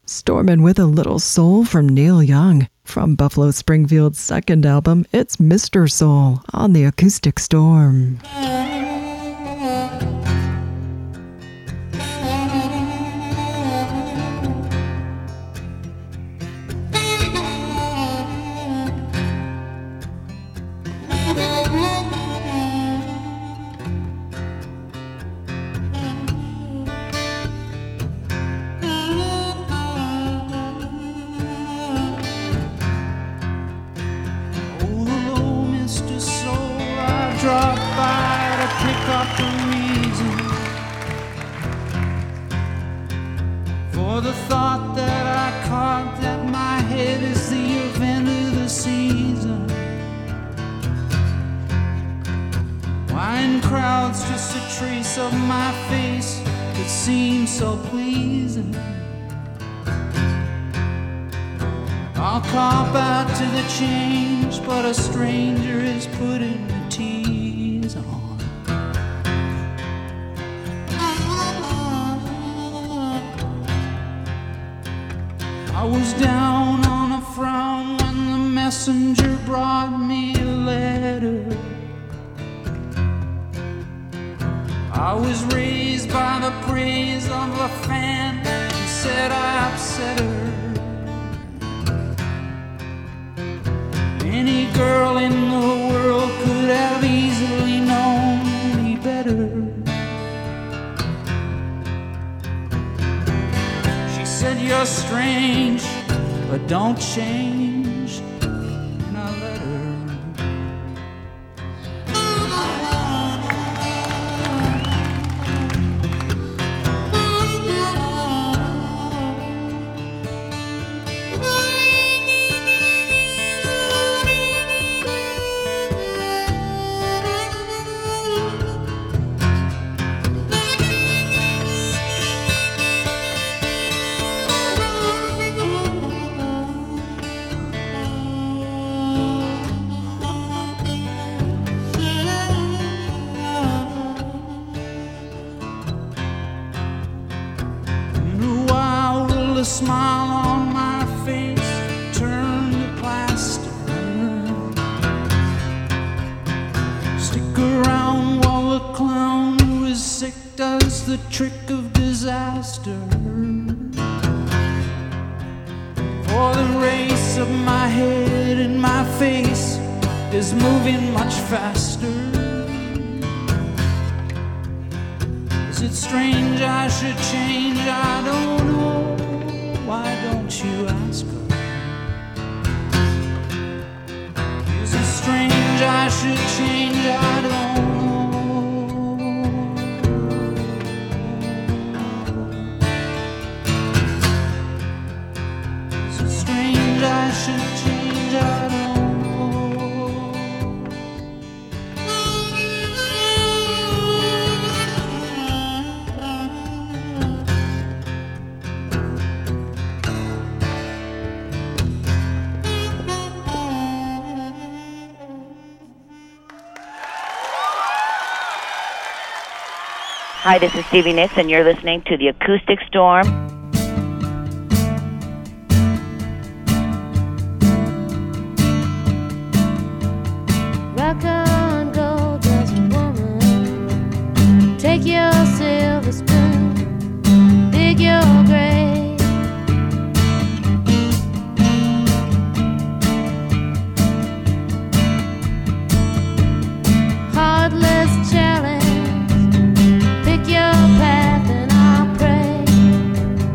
Stormin' with a Little Soul from Neil Young. From Buffalo Springfield's second album, it's Mr. Soul on the Acoustic Storm. Hi, this is Stevie Nicks, and you're listening to The Acoustic Storm. Rock on, gold dust woman. Take your silver spoon, dig your grave. Heartless challenge. Your path and I'll pray.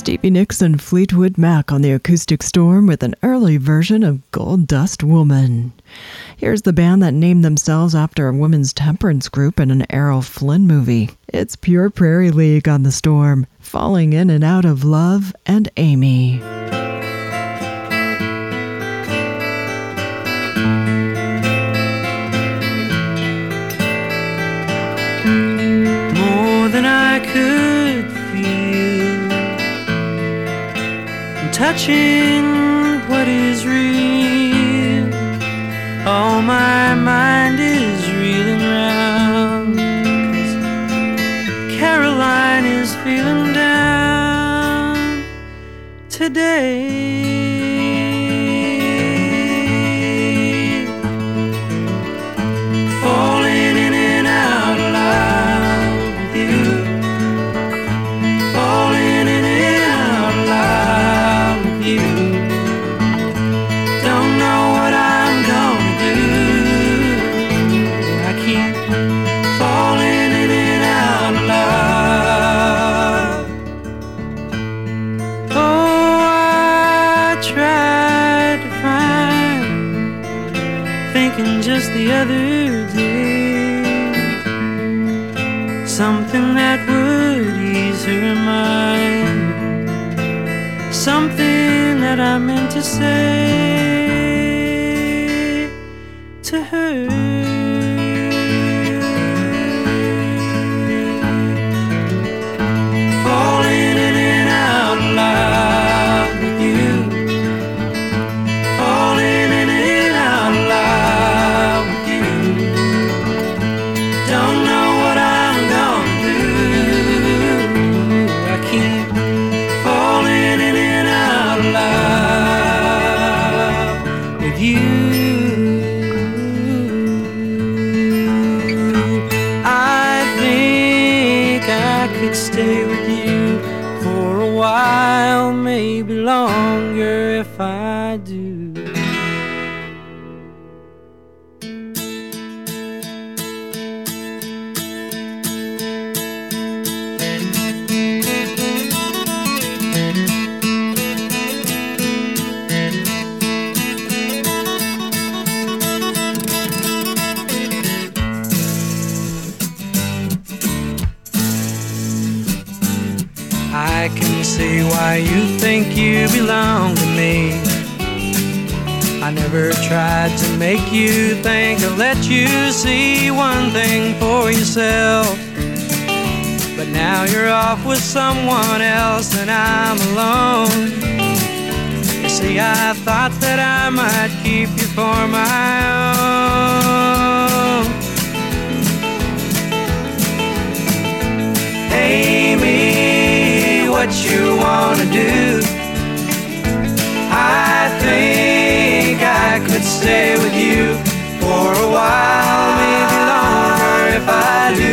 Stevie Nicks and Fleetwood Mac on the Acoustic Storm with an early version of Gold Dust Woman. Here's the band that named themselves after a women's temperance group in an Errol Flynn movie. It's Pure Prairie League on the Storm, Falling In and Out of Love and Amy. More than I could feel, touching what is real. All my mind is reeling round, 'cause Caroline is feeling down today. Falling in and out of love with you. Falling in and out of love with you. Don't know what I'm gonna do. I keep falling in and out of love. Oh, I tried to find, thinking just the other day, something that would ease her mind, something that I meant to say to her. Falling in and out of love with you. Falling in and out of love with you. Don't know what I'm gonna do. I keep falling in and out of love with you. I think I could stay with you for a while, maybe longer if I do. I can see why you think you belong to me. I never tried to make you think. I let you see one thing for yourself. But now you're off with someone else and I'm alone. You see, I thought that I might keep you for my own. Amy, what you wanna do? I think I could stay with you for a while, maybe longer if I do.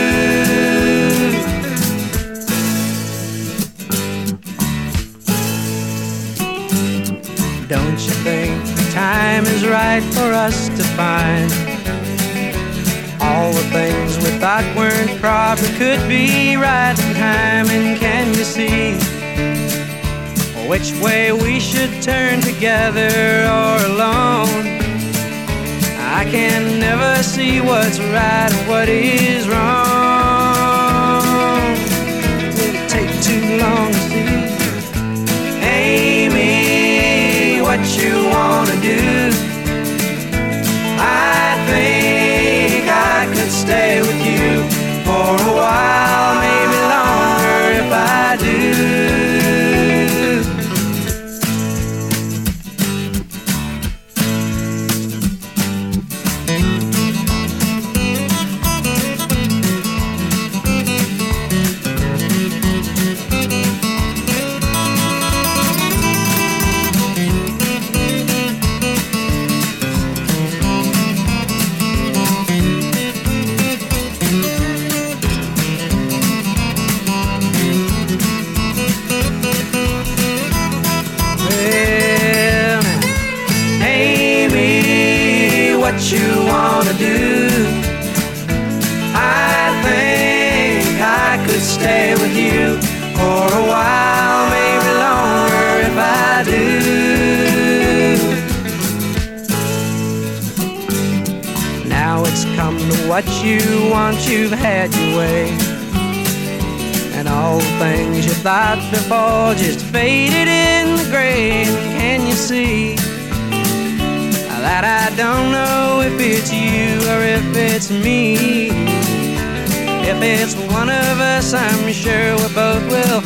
Don't you think the time is right for us to find all the things we thought weren't proper could be right in time? And can you see which way we should turn, together or alone? I can never see what's right and what is wrong. Did it take too long to see? Amy, what you wanna do? I think I could stay with you for a while, maybe longer if I do. What you wanna do? I think I could stay with you for a while, maybe what you want, you've had your way. And all the things you thought before just faded in the grave. Can you see that I don't know if it's you or if it's me? If it's one of us, I'm sure we both will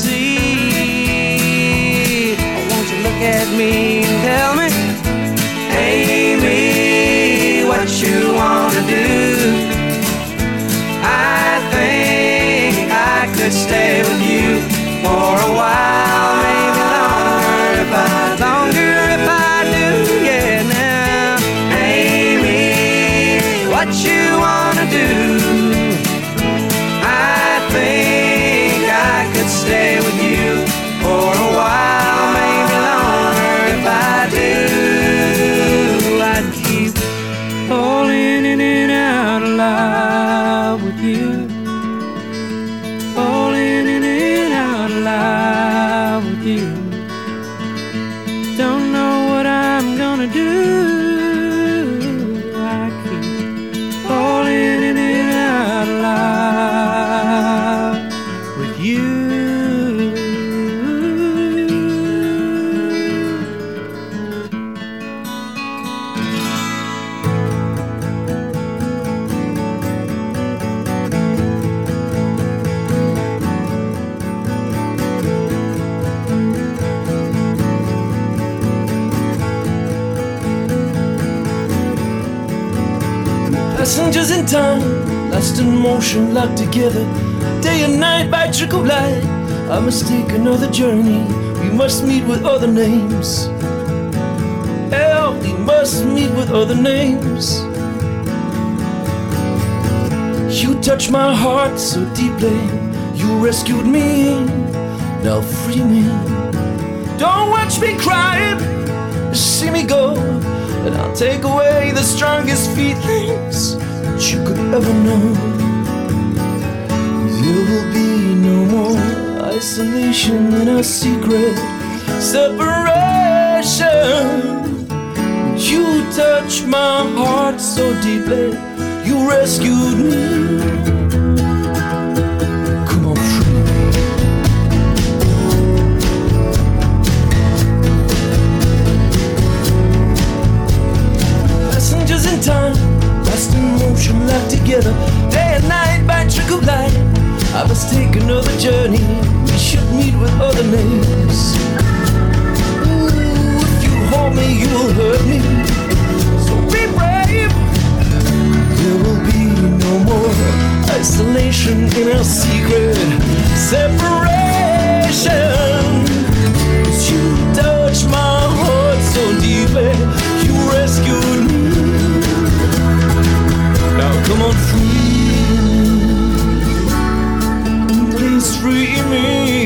see. Won't you look at me and tell me, Amy, what you wanna do? I think I could stay with you for a while, maybe longer if I do, yeah. Now, Amy, what you wanna do? I think I could stay with you for a while, maybe longer if I do. I'd keep falling in and out of love with you, falling in and out of love with you. Don't know what I'm gonna do. I keep falling in and out of love with you. Passengers in time, lost in motion, locked together, day and night by trick of light. I must take another journey. We must meet with other names. Hell, we must meet with other names. You touched my heart so deeply. You rescued me. Now free me. Don't watch me cry. See me go. And I'll take away the strongest feelings that you could ever know. There will be no more isolation in our secret separation. You touched my heart so deeply. You rescued me. Come on, free me. Passengers in time, lost in motion, locked together, day and night by trick of light. I must take another journey. We should meet with other names. Ooh, if you hold me, you will hurt me. So be brave. There will be no more isolation in our secret separation. 'Cause you touched my heart so deeply. You rescued me. Now come on, free me. Please free me.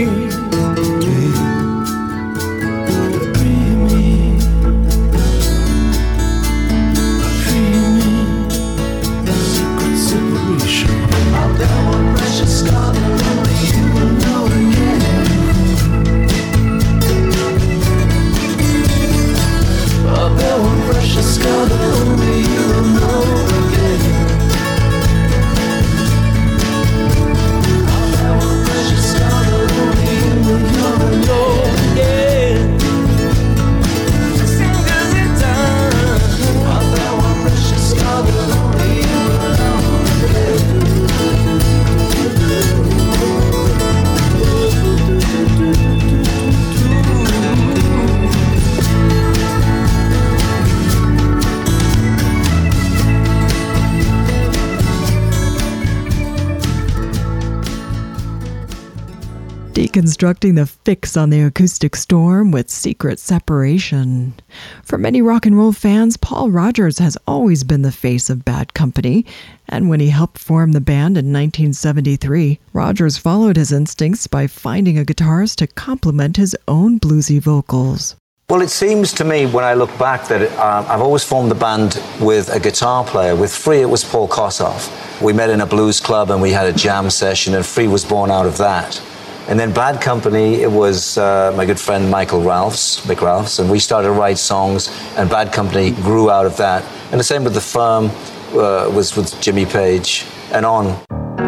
Free me. Free me. Secret separation. I'll bear one precious scar that only you will know again. I'll bear one precious scar that only you will know again. I'll bear one precious scar that only you will know again. Fingers in time. I'll bear one precious scar that only you will know again. Deconstructing the fix on the acoustic storm with Secret Separation. For many rock and roll fans, Paul Rodgers has always been the face of Bad Company, and when he helped form the band in 1973, Rodgers followed his instincts by finding a guitarist to complement his own bluesy vocals. Well, it seems to me, when I look back, that I've always formed the band with a guitar player. With Free, it was Paul Kossoff. We met in a blues club and we had a jam session, and Free was born out of that. And then Bad Company, it was my good friend Mick Ralphs, and we started to write songs, and Bad Company grew out of that. And the same with The Firm, was with Jimmy Page, and on.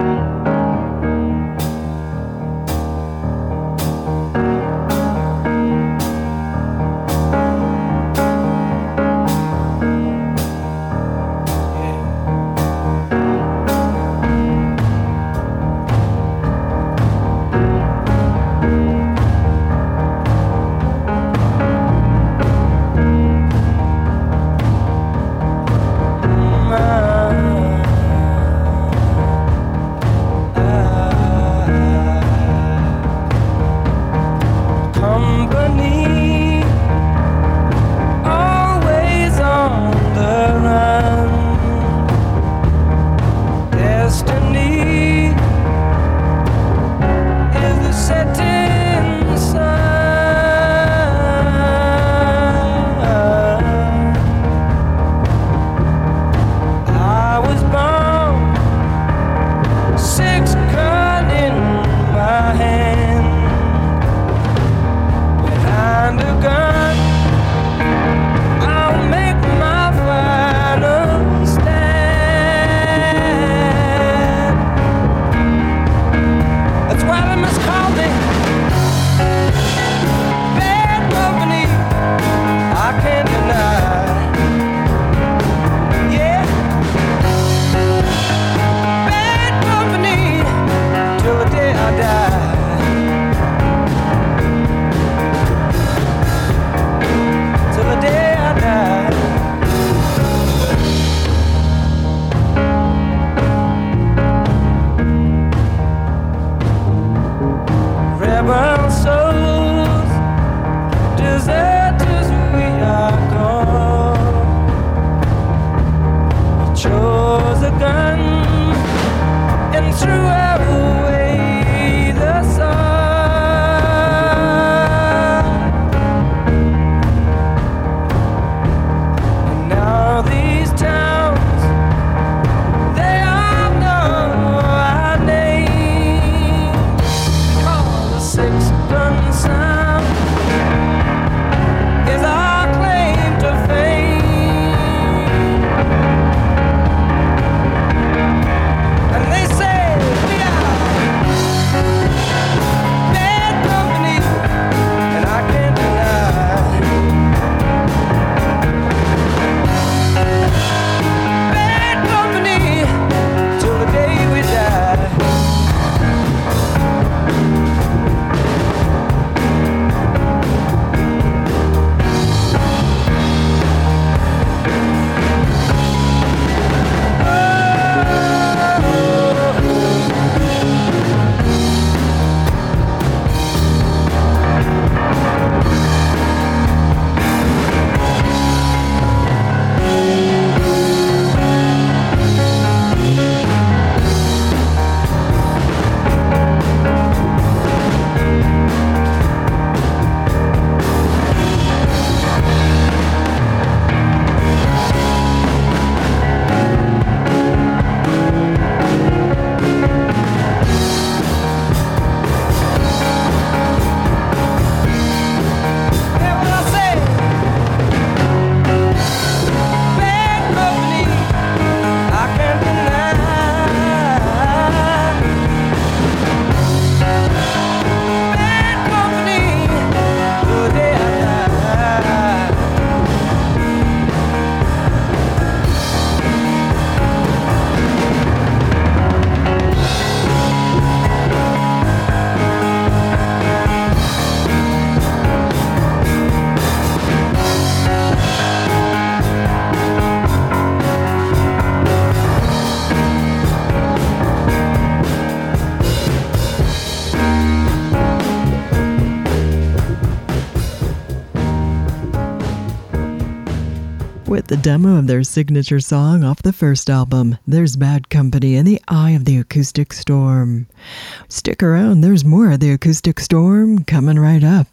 with the demo of their signature song off the first album, There's Bad Company in the Eye of the Acoustic Storm. Stick around, there's more of the Acoustic Storm coming right up.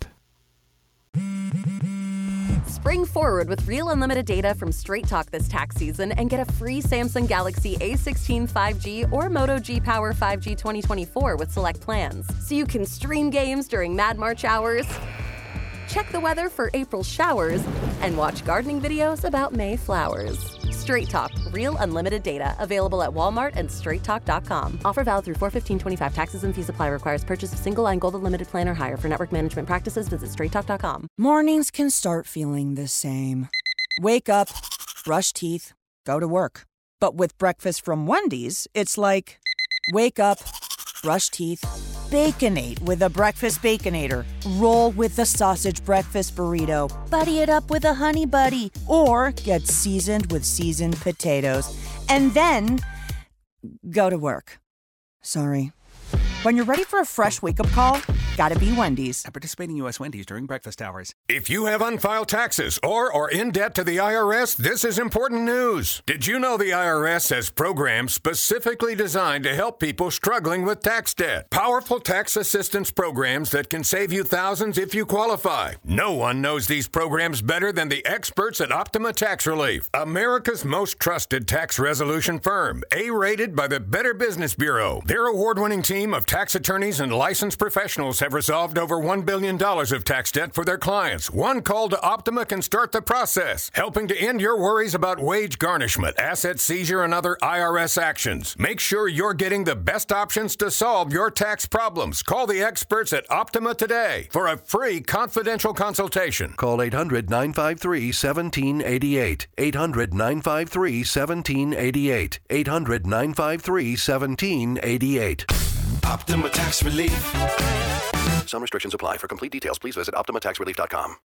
Spring forward with real unlimited data from Straight Talk this tax season and get a free Samsung Galaxy A16 5G or Moto G Power 5G 2024 with select plans. So you can stream games during Mad March hours, check the weather for April showers, and watch gardening videos about May flowers. Straight Talk, real unlimited data. Available at Walmart and straighttalk.com. Offer valid through 4/15/25. Taxes and fees apply. Requires purchase of single line Gold Unlimited plan or higher. For network management practices, visit straighttalk.com. Mornings can start feeling the same. Wake up, brush teeth, go to work. But with breakfast from Wendy's, it's like, wake up, brush teeth, Baconate with a breakfast Baconator. Roll with the sausage breakfast burrito. Buddy it up with a honey buddy. Or get seasoned with seasoned potatoes. And then go to work. Sorry. When you're ready for a fresh wake-up call, gotta be Wendy's. At participating U.S. Wendy's during breakfast hours. If you have unfiled taxes or are in debt to the IRS, this is important news. Did you know the IRS has programs specifically designed to help people struggling with tax debt? Powerful tax assistance programs that can save you thousands if you qualify. No one knows these programs better than the experts at Optima Tax Relief, America's most trusted tax resolution firm, A-rated by the Better Business Bureau. Their award-winning team of tax attorneys and licensed professionals have resolved over $1 billion of tax debt for their clients. One call to Optima can start the process, helping to end your worries about wage garnishment, asset seizure, and other IRS actions. Make sure you're getting the best options to solve your tax problems. Call the experts at Optima today for a free confidential consultation. Call 800-953-1788. 800-953-1788. 800-953-1788. Optima Tax Relief. Some restrictions apply. For complete details, please visit OptimaTaxRelief.com.